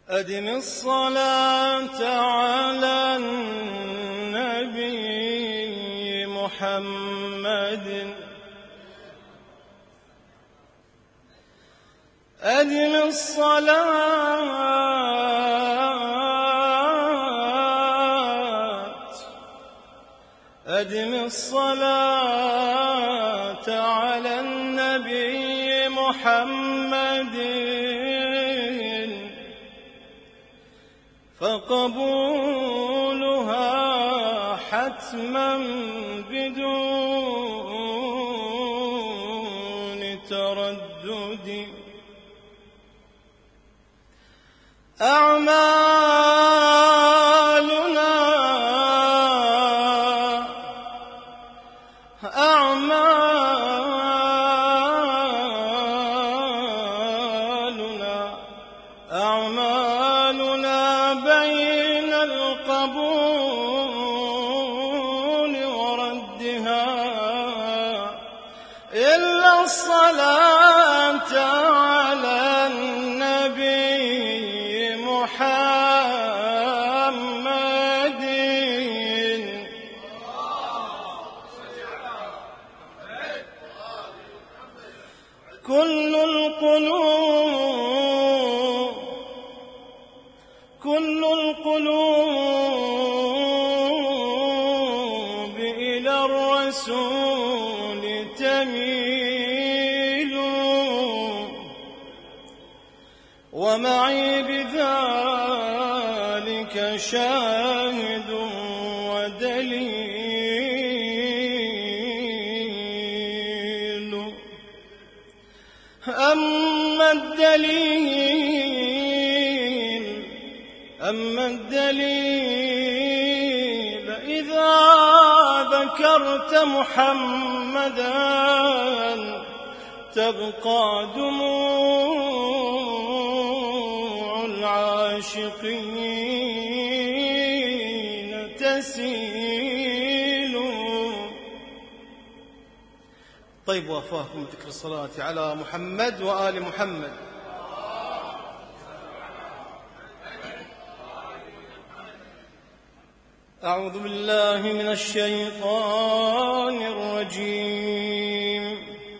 أدم الصلاة على النبي محمد. أدم الصلاة على النبي محمد، فقبولها حتما بدون تردد. أعمالنا بين القبول وردها إلا الصلاة على النبي محمد. كل القلوب إلى الرسول تميل، ومعي بذلك شاهد ودليل. أما الدليل إذا ذكرت محمدا تبقى دموع العاشقين تسيل. طيب وافاكم ذكر الصلاة على محمد وآل محمد. أعوذ بالله من الشيطان الرجيم.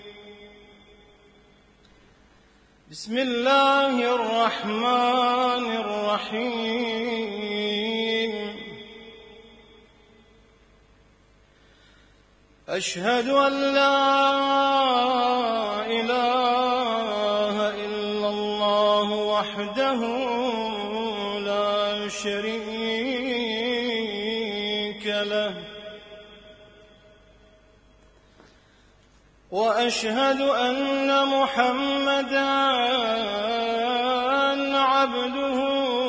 بسم الله الرحمن الرحيم. أشهد أن لا إله إلا الله وحده لا شريك له، وأشهد أن محمدًا عبده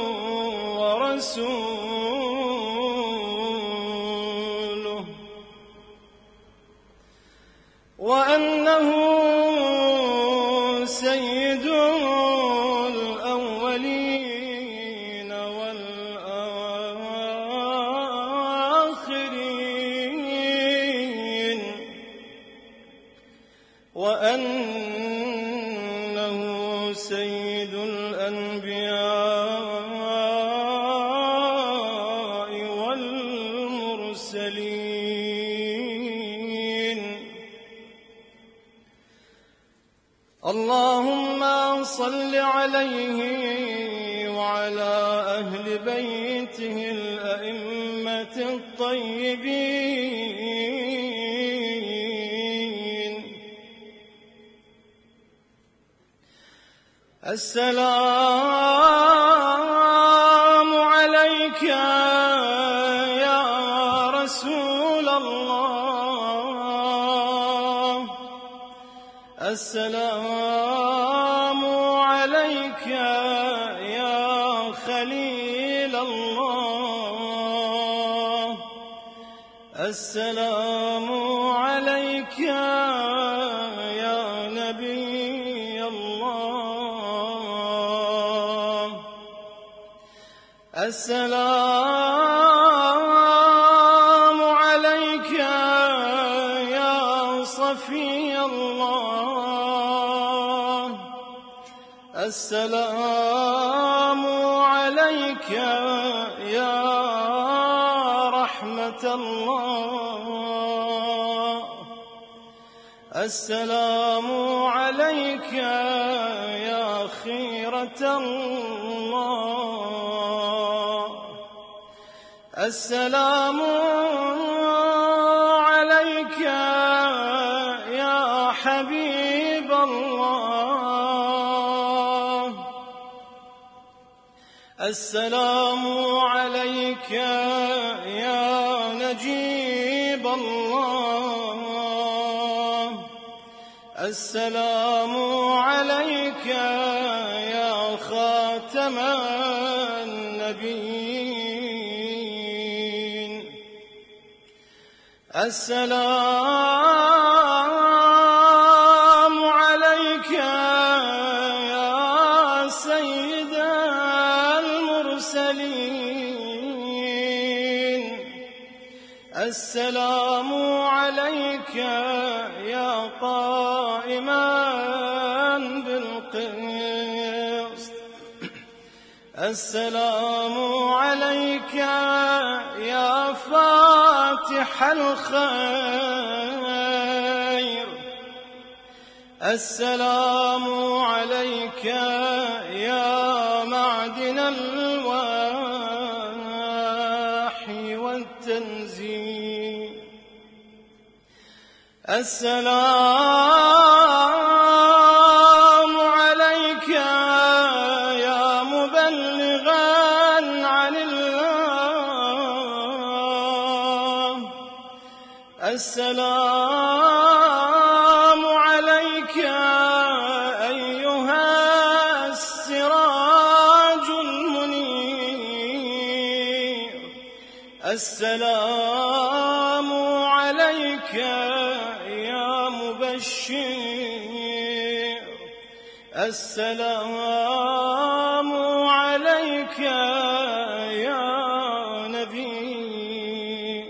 ورسوله، وأنه سيد الأولين والآخرين، وأنه سيد الأنبياء والمرسلين. اللهم صل عليه وعلى أهل بيته الأئمة الطيبين. السلام عليك يا رسول الله، السلام عليك يا خليل الله، السلام عليك يا نبي الله، السلام عليك يا صفي الله، السلام عليك يا رحمة الله. السلام عليك يا خيرة الله. السلام عليك يا حبيب الله. السلام عليك يا نجيب الله. السلام عليك يا خاتم النبيين. السلام عليك يا سيد المرسلين. السلام عليك يا قائما بالقسط. السلام عليك يا فاتح الخير. السلام عليك يا معدن الوحي والتنزيل. السلام عليك يا مبلغا عن الله. السلام عليك أيها السراج المنير. السلام عليك يا مبشر. السلام عليك يا نبي.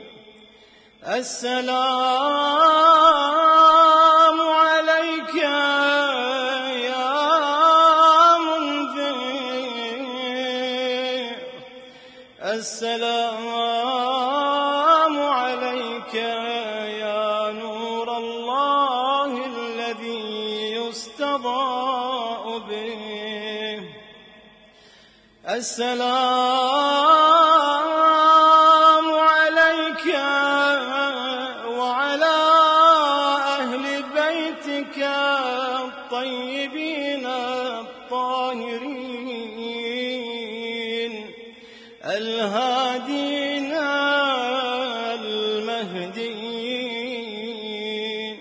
السلام عليك يا منذر. السلام عليك يا نور الله الذي يستضاء به. السلام عليك وعلى أهل بيتك الطيبين الطاهرين الهادين المهديين.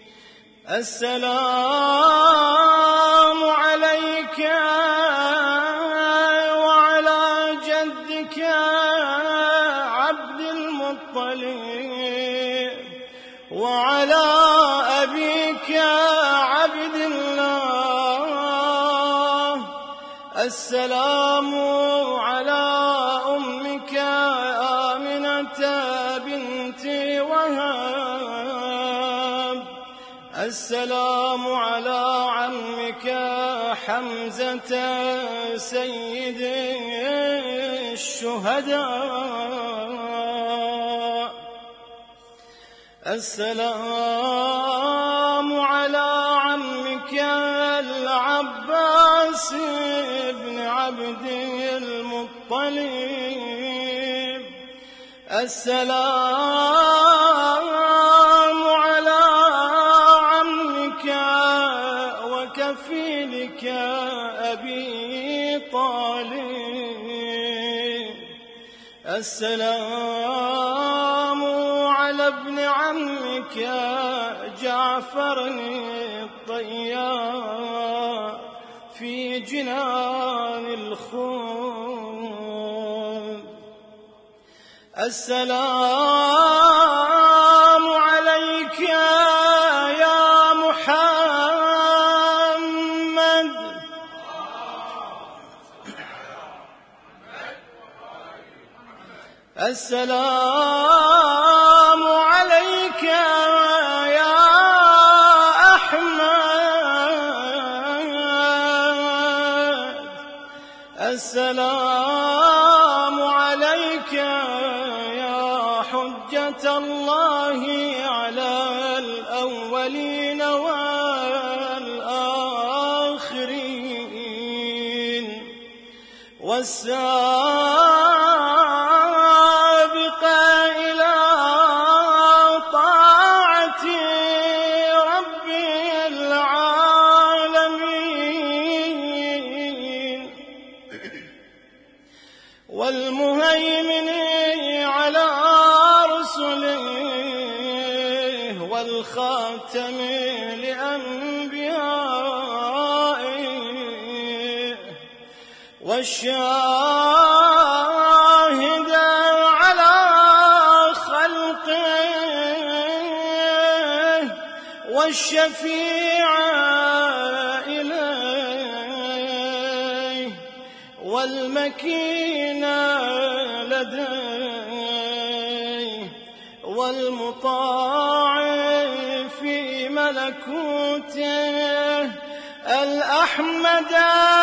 السلام عليك وعلى جدك عبد المطلب وعلى أبيك عبد الله. السلام على أمك آمنة بنت وهب. السلام على عمك حمزة سيد الشهداء. السلام على عمك العباس بن عبد المطلب. السلام على عمك وكفيلك أبي طالب. السلام على ابن عمك جعفر الطيار في جنان الخلد. السلام عليك يا محمد. السلام عليك يا أحمد. السلام عليك يا حجة الله على الأولين والآخرين والسابق إلى طاعة رب العالمين والمهيمن على رسله والخاتم لأنبيائه والشاهد على خلقه والشفيع إليه والمكين لديه والمطاع في ملكوته الأحمد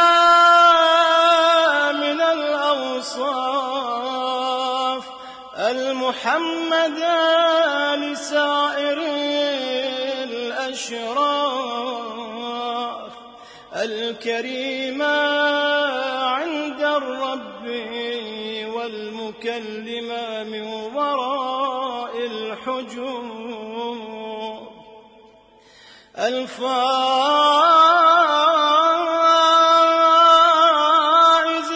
من الأوصاف المحمد لسائر الأشراف الكريم عند الرب والمكلم من وراء الحجوب الفائز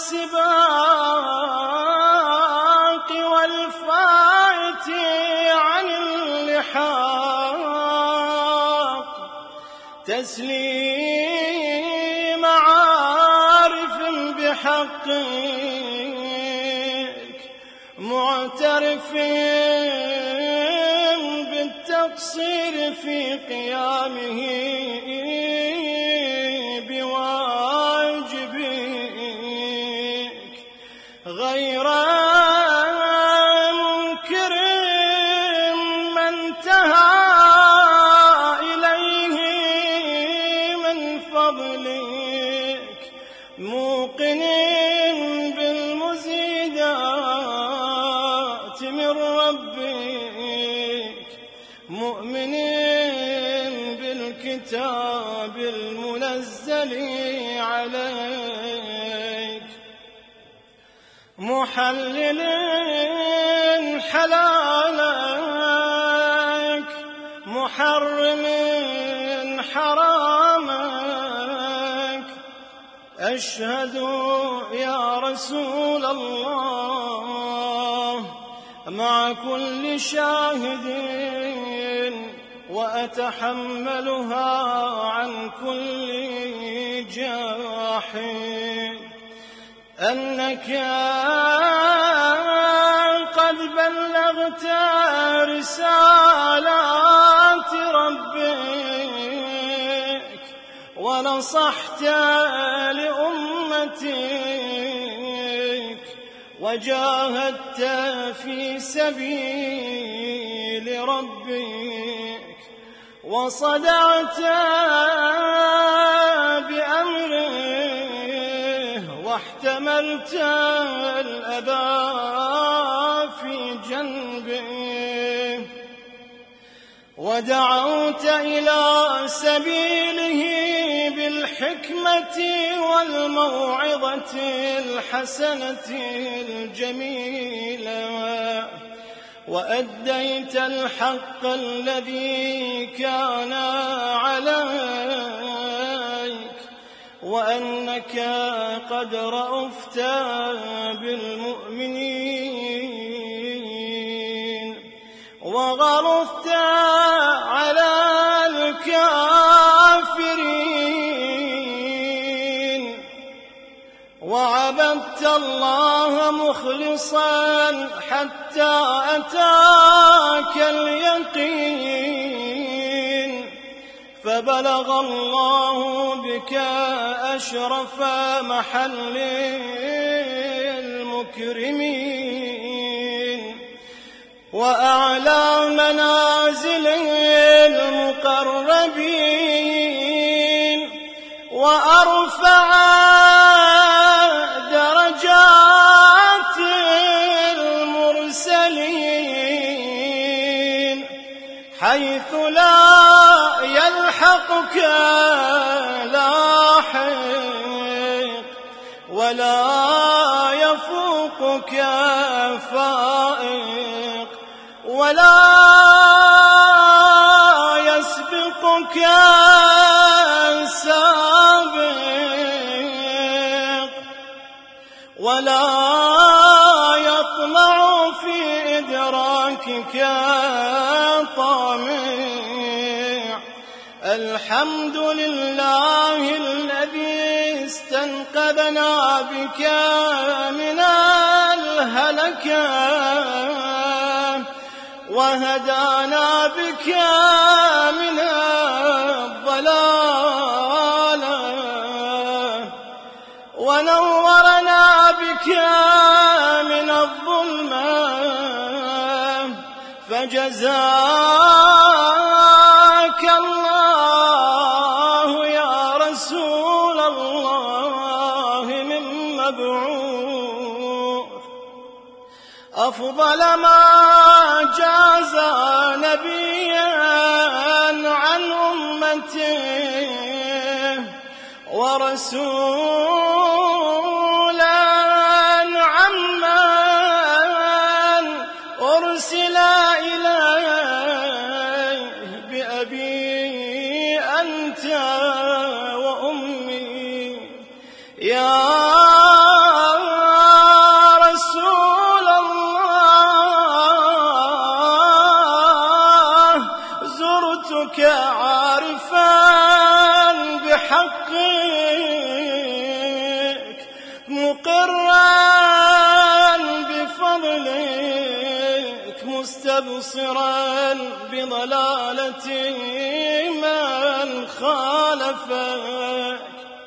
بالسباق والفائت عن اللحاق تسليم عارف بحقك معترف بالتقصير في قيامه بواجبك غير منكر ما انتهى إليه من فضلك موقن بالمزيدات من ربك مؤمن بالكتاب المنزل عليك محلل حلالك محرم حرامك أشهد يا رسول الله مع كل شاهد وأتحملها عن كل جاحد أنك قد بلغت رسالات ربك ونصحت لأمتك وجاهدت في سبيل ربك وصدعت بأمره واحتملت الأذى في جنبه ودعوت إلى سبيله بالحكمة والموعظة الحسنة الجميلة وأديت الحق الذي كان عليك وأنك قد رأفت بالمؤمنين وغلظت على الكافرين وعبدت الله مخلصا حتى أتاك اليقين فبلغ الله بك أشرف محل المكرمين وأعلى منازل المقربين وأرفع لاحق ولا يفوقك فائق ولا يسبقك سابق ولا يطمع في إدراكك طامع. الحمد لله الذي استنقذنا بك من الهلكة وهدانا بك من الضلالة ونورنا بك من الظلمة. فجزاك الله يا رسول الله من مبعوث أفضل ما جاز نبيا عن أمته ورسولا عمن أرسل إليه بأبي أنت وأمي. يا رسول الله زرتك عارفا بحقك مقرا بفضلك مستبصرا بضلالة من خالفك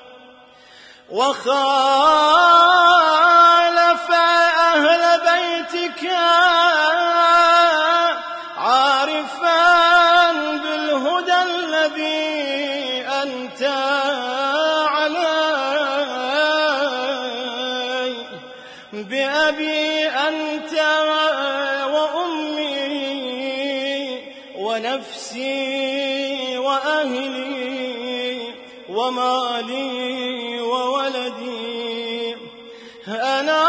وخالف أهل بيتك عارفا بالهدى الذي أنت عليه. بأبي أنت وأمي ونفسي وأهلي ومالي وولدي أنا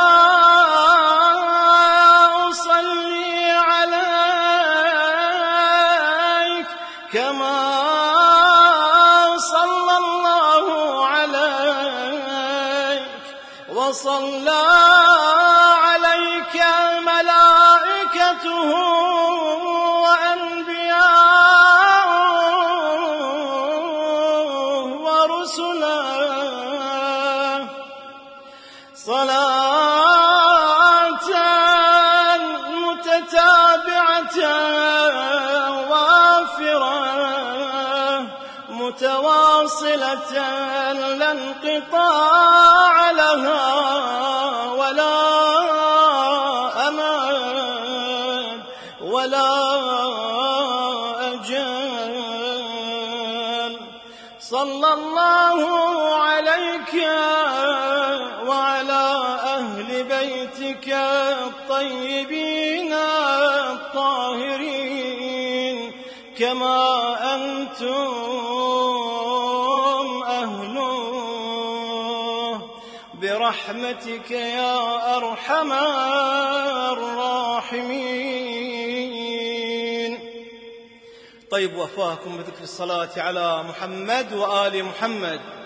أصلي عليك كما صلى الله عليك وصلى عليك ملائكته وأنبياؤه ورسله صلاة متتابعة وافرة متواصلة لا انقطاع لها ولا أمان ولا أجل. صلى الله عليك وعلى أهل بيتك الطيبين الطاهرين كما أنتم أهله برحمتك يا أرحم الراحمين. طيب وفاكم بذكر الصلاة على محمد وآل محمد.